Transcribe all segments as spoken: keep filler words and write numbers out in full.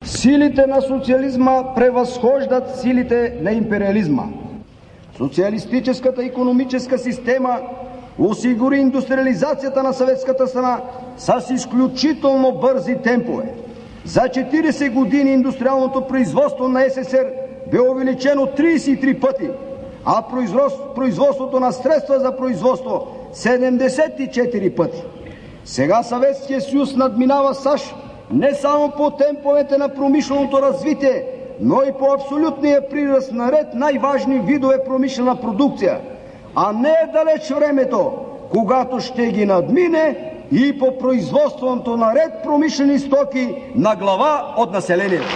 Силите на социализма превъзхождат силите на империализма. Социалистическата икономическа система осигури индустриализацията на съветската страна с изключително бързи темпове. За четиридесет години индустриалното производство на СССР бе увеличено тридесет и три пъти, а производството на средства за производство седемдесет и четири пъти. Сега Съветския съюз надминава САЩ не само по темповете на промишленото развитие, но и по абсолютния приръст на ред най-важни видове промишлена продукция, а не е далеч времето, когато ще ги надмине и по производството на ред промишлени стоки на глава от населението.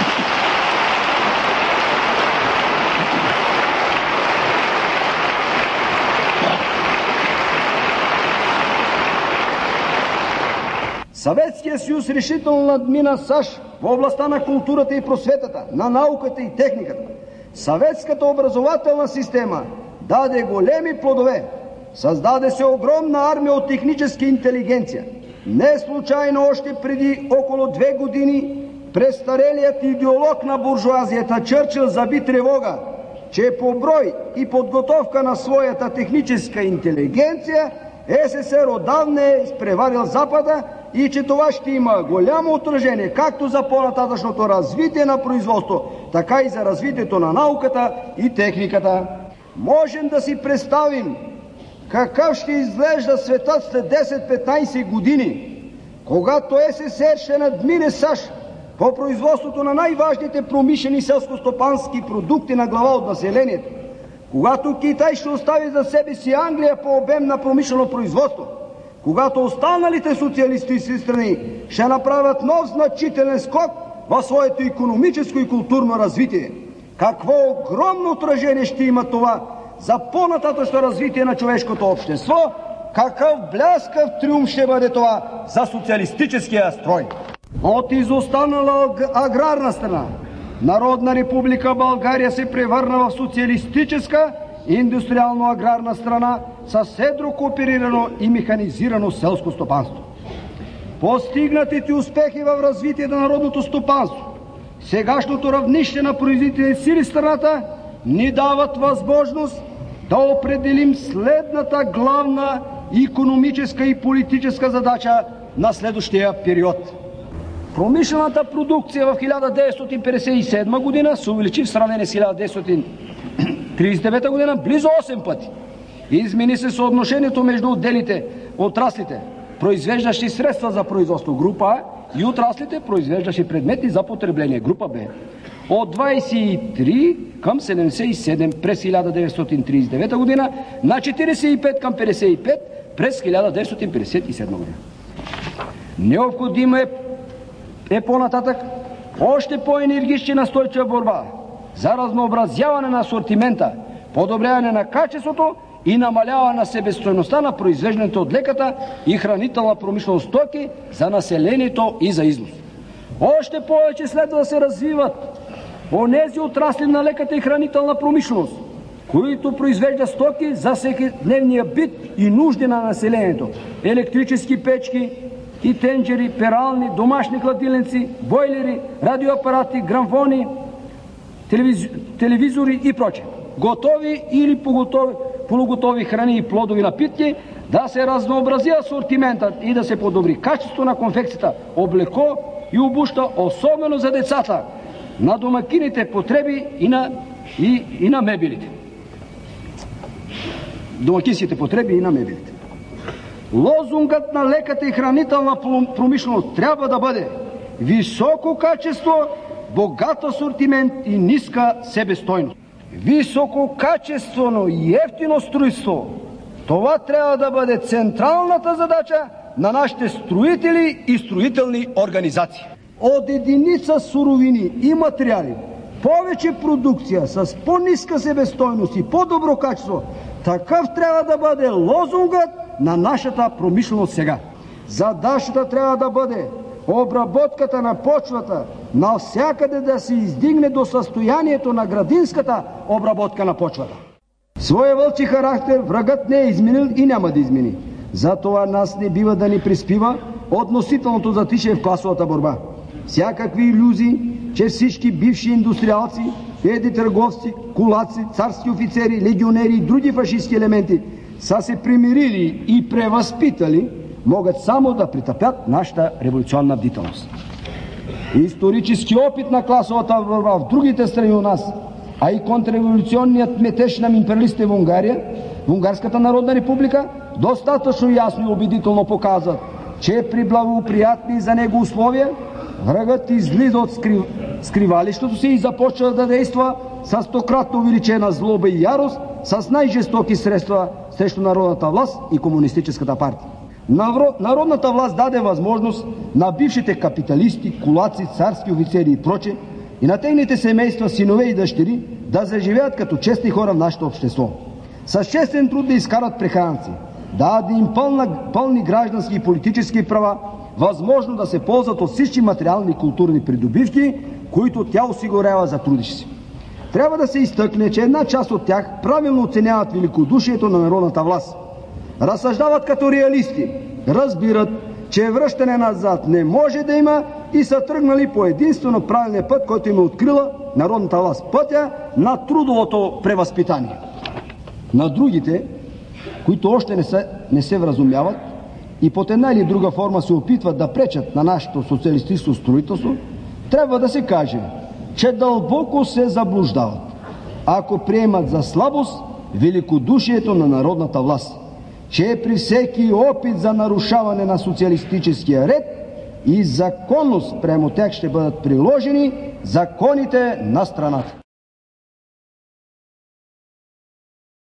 Съветския съюз решително надмина САЩ в областта на културата и просветата, на науката и техниката. Съветската образователна система даде големи плодове. Създаде се огромна армия от техническа интелигенция. Не случайно още преди около две години престарелият идеолог на буржуазията Чърчил заби тревога, че по брой и подготовка на своята техническа интелигенция СССР отдавна е изпреварил Запада и че това ще има голямо отражение както за по-нататъчното развитие на производство, така и за развитието на науката и техниката. Можем да си представим какъв ще изглежда светът след десет-петнайсет години, когато СССР ще надмине САЩ по производството на най-важните промишлени селскостопански продукти на глава от населението, когато Китай ще остави за себе си Англия по обем на промишлено производство, когато останалите социалистически страни ще направят нов значителен скок в своето икономическо и културно развитие. Какво огромно отражение ще има това за по-нататъчно развитие на човешкото общество, какъв бляскав триумф ще бъде това за социалистическия строй. От изостанала аграрна страна, Народна република България се превърна в социалистическа индустриално-аграрна страна с едро кооперирано и механизирано селско стопанство. Постигнатите успехи в развитието на народното стопанство, сегашното равнище на производителни сили в страната ни дават възможност да определим следната главна икономическа и политическа задача на следващия период. Промишлената продукция в хиляда деветстотин петдесет и седма година се увеличи в сравнение с хиляда деветстотин тридесет и девета година близо осем пъти. Измени се съотношението между отделите отраслите, произвеждащи средства за производство група А, и отраслите, произвеждащи предмети за потребление група Б. От двадесет и три към седемдесет и седем през хиляда деветстотин тридесет и девета година на четиридесет и пет към петдесет и пет през хиляда деветстотин петдесет и седма година. Необходимо е, е по-нататък още по-енергична и настойчива борба за разнообразяване на асортимента, подобряване на качеството и намаляване на себестойността на произвеждането от леката и хранителна промишленост стоки за населението и за износ. Още повече следва да се развиват онези отрасли на леката и хранителна промишленост, които произвеждат стоки за всекидневния бит и нужди на населението. Електрически печки и тенджери, перални, домашни хладилници, бойлери, радиоапарати, грамфони, телевиз... телевизори и прочее. Готови или поготови, полуготови храни и плодови напитки, да се разнообрази асортиментът и да се подобри качеството на конфекцията, облекло и обуща, особено за децата, на домакините потреби и на, и, и на мебелите. Домакинските потреби и на мебелите. Лозунгът на леката и хранителна промишленост трябва да бъде високо качество, богат асортимент и ниска себестойност. Висококачествено и евтино строителство. Това трябва да бъде централната задача на нашите строители и строителни организации. От единица суровини и материали, повече продукция с по-ниска себестойност и по-добро качество, такъв трябва да бъде лозунгът на нашата промишленост сега. Задачата трябва да бъде обработката на почвата навсякъде да се издигне до състоянието на градинската обработка на почвата. Своя вълчи характер врагът не е изменил и няма да измени. Затова нас не бива да ни приспива относителното затишие в класовата борба. всякакви илюзии, че всички бивши индустриалци, еди търговци, кулаци, царски офицери, легионери и други фашистски елементи са се примирили и превъзпитали, могат само да притъпят нашата революционна бдителност. Исторически опит на класовата борба в другите страни у нас, а и контрреволюционният метеж на империалистите в Унгария, в Унгарската народна република, достатъчно ясно и убедително показват, че при благоприятни за него условия врагът излиза от скрив... скривалището си и започва да действа с стократно увеличена злоба и ярост, с най-жестоки средства срещу народната власт и комунистическата партия. Народната власт даде възможност на бившите капиталисти, кулаци, царски офицери и проче и на техните семейства, синове и дъщери да заживеят като честни хора в нашето общество. С честен труд да изкарат прехранци, да даде им пълна, пълни граждански и политически права, възможно да се ползват от всички материални и културни придобивки, които тя осигурява за трудещи си. Трябва да се изтъкне, че една част от тях правилно оценяват великодушието на народната власт. Разсъждават като реалисти, разбират, че връщане назад не може да има и са тръгнали по единствено правилния път, който им е открила народната власт. Пътя на трудовото превъзпитание. На другите, които още не се, не се вразумяват и под една или друга форма се опитват да пречат на нашето социалистическо строителство, трябва да се каже, че дълбоко се заблуждават, ако приемат за слабост великодушието на народната власт, че при всеки опит за нарушаване на социалистическия ред и законност прямо тях ще бъдат приложени законите на страната.